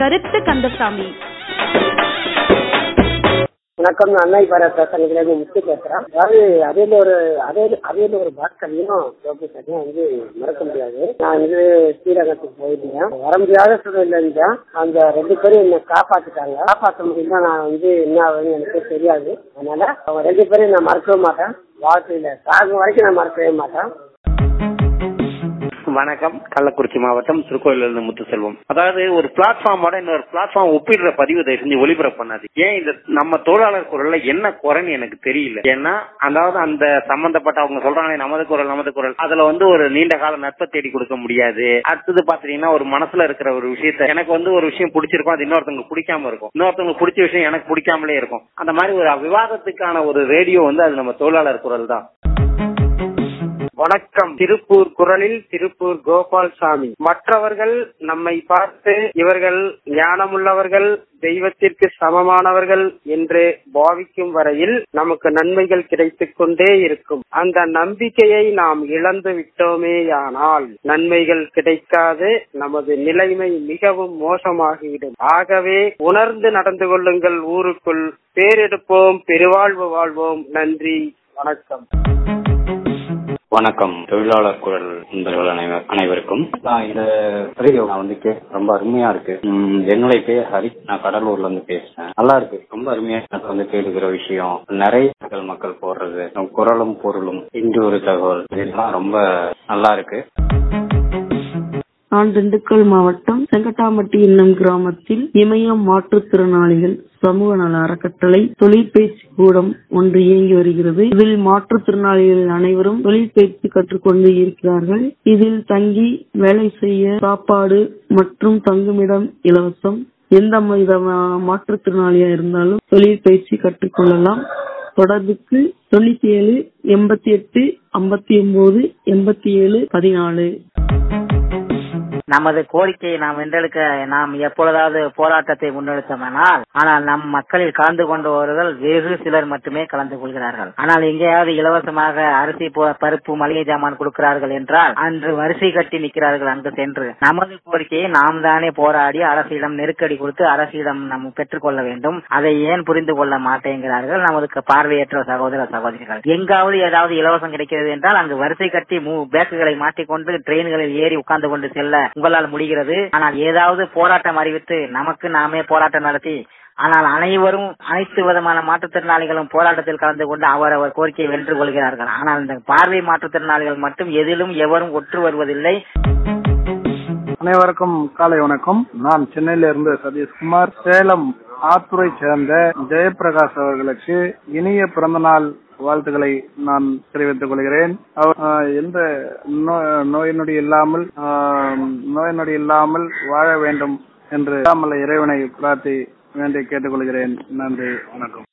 கருத்து கந்தசாமி. வணக்கம், நான் அன்னை பாரத் சங்கத்திலிருந்து முத்து பேசுறேன். அதாவது அவையில ஒரு பாட்களையும் தனியா மறக்க முடியாது. நான் ஸ்ரீரங்கத்துக்கு போயிருந்தேன். வர முடியாத சூழ்நிலை இருந்தேன். அந்த 2 பேரும் என்னை காப்பாத்திட்டாங்க. காப்பாற்ற முடியுமா நான் என்ன ஆகுதுன்னு எனக்கு தெரியாது. அதனால அவங்க 2 பேரும் நான் மறக்கவே மாட்டேன். வாழ்க்கையில சாகும் வரைக்கும் நான் மறக்கவே மாட்டேன். வணக்கம், கள்ளக்குறிச்சி மாவட்டம் திருக்கோயிலிருந்து முத்துசெல்வம். அதாவது ஒரு பிளாட்ஃபார்மோட இன்னொரு பிளாட்ஃபார்ம் ஒப்பிடுற பதிவு செஞ்சு ஒளிபரப்பு பண்ணாது. ஏன் இந்த நம்ம தொழிலாளர் குரல்ல என்ன குறைன்னு எனக்கு தெரியல. ஏன்னா அதாவது அந்த சம்பந்தப்பட்ட அவங்க சொல்றாங்க நமது குரல் அதுல ஒரு நீண்ட கால நட்பை தேடி கொடுக்க முடியாது. அடுத்தது பாத்தீங்கன்னா ஒரு மனசுல இருக்கிற ஒரு விஷயத்த எனக்கு ஒரு விஷயம் பிடிச்சிருக்கும், அது இன்னொருத்தவங்களுக்கு பிடிக்காம இருக்கும், இன்னொருத்தவங்களுக்கு பிடிச்ச விஷயம் எனக்கு பிடிக்காமலே இருக்கும். அந்த மாதிரி ஒரு விவாதத்துக்கான ஒரு ரேடியோ அது நம்ம தொழிலாளர் குரல் தான். வணக்கம், திருப்பூர் குரலில் திருப்பூர் கோபால்சாமி. மற்றவர்கள் நம்மை பார்த்து இவர்கள் ஞானமுள்ளவர்கள், தெய்வத்திற்கு சமமானவர்கள் என்று பாவிக்கும் வரையில் நமக்கு நன்மைகள் கிடைத்துக் கொண்டே இருக்கும். அந்த நம்பிக்கையை நாம் இழந்து விட்டோமேயானால் நன்மைகள் கிடைக்காது, நமது நிலைமை மிகவும் மோசமாகிவிடும். ஆகவே உணர்ந்து நடந்து கொள்ளுங்கள். ஊருக்குள் பேரெடுப்போம், பெருவாழ்வு வாழ்வோம். நன்றி, வணக்கம். வணக்கம், தொழிலாளர் குரல் நண்பர்கள் அனைவருக்கும். இந்த ரேடியோ ரொம்ப அருமையா இருக்கு. என்னுடைய பேர் ஹரி, நான் கடலூர்ல இருந்து பேசுறேன். நல்லா இருக்கு, ரொம்ப அருமையா கேளுகிற விஷயம், நிறைய மக்கள் போடுறது குரலும் பொருளும் இன்று ஒரு தகவல், இதெல்லாம் ரொம்ப நல்லா இருக்கு. நான் திண்டுக்கல் மாவட்டம் செங்கட்டாம்பட்டி என்னும் கிராமத்தில் இமயம் மாற்றுத்திறனாளிகள் சமூக நல அறக்கட்டளை தொழிற்பயிற்சி கூடம் ஒன்று இயங்கி வருகிறது. இதில் மாற்றுத்திறனாளிகள் அனைவரும் தொழிற்பயிற்சி கற்றுக்கொண்டு இருக்கிறார்கள். இதில் தங்கி வேலை செய்ய சாப்பாடு மற்றும் தங்குமிடம் இலவசம். எந்த மாற்றுத்திறனாளியா இருந்தாலும் தொழிற்பயிற்சி கற்றுக்கொள்ளலாம். தொடர்புக்கு 97 88 59 87 14. நமது கோரிக்கையை நாம் வென்றெடுக்க நாம் எப்பொழுதாவது போராட்டத்தை முன்னெடுத்தோமானால், ஆனால் நம் மக்களில் கலந்து கொண்டவர்கள் வெகு சிலர் மட்டுமே கலந்து கொள்கிறார்கள். ஆனால் எங்கேயாவது இலவசமாக அரிசி பருப்பு மளிகை ஜாமான் கொடுக்கிறார்கள் என்றால் அன்று வரிசை கட்டி நிற்கிறார்கள். அங்கு சென்று நமது கோரிக்கையை நாம் தானே போராடி அரசிடம் நெருக்கடி கொடுத்து அரசிடம் நாம் பெற்றுக்கொள்ள வேண்டும். அதை ஏன் புரிந்து கொள்ள மாட்டேங்கிறார்கள் நமது பார்வையற்ற சகோதர சகோதரிகள். எங்காவது ஏதாவது இலவசம் கிடைக்கிறது என்றால் அங்கு வரிசை கட்டி பேக்குகளை மாட்டிக்கொண்டு ட்ரெயின்களில் ஏறி உட்கார்ந்து கொண்டு செல்ல உங்களால் முடிகிறது. ஆனால் ஏதாவது போராட்டம் அறிவித்து நமக்கு நாமே போராட்டம் நடத்தி, ஆனால் அனைத்து விதமான மாற்றுத்திறனாளிகளும் போராட்டத்தில் கலந்து கொண்டு அவரவர் கோரிக்கையை வென்று கொள்கிறார்கள். ஆனால் இந்த பார்வை மாற்றுத்திறனாளிகள் மட்டும் எதிலும் எவரும் ஒற்று வருவதில்லை. அனைவருக்கும் காலை வணக்கம். நான் சென்னையில இருந்து சதீஷ்குமார். சேலம் ஆத்தூரை சேர்ந்த ஜெயபிரகாஷ் அவர்களுக்கு இனிய பிறந்தநாள் வாழ்த்துக்களை நான் தெரிவித்துக் கொள்கிறேன். அவர் எந்த நோய் நொடி இல்லாமல் வாழ வேண்டும் என்று இறைவனை பிரார்த்தி வேண்டி கேட்டுக்கொள்கிறேன். நன்றி, வணக்கம்.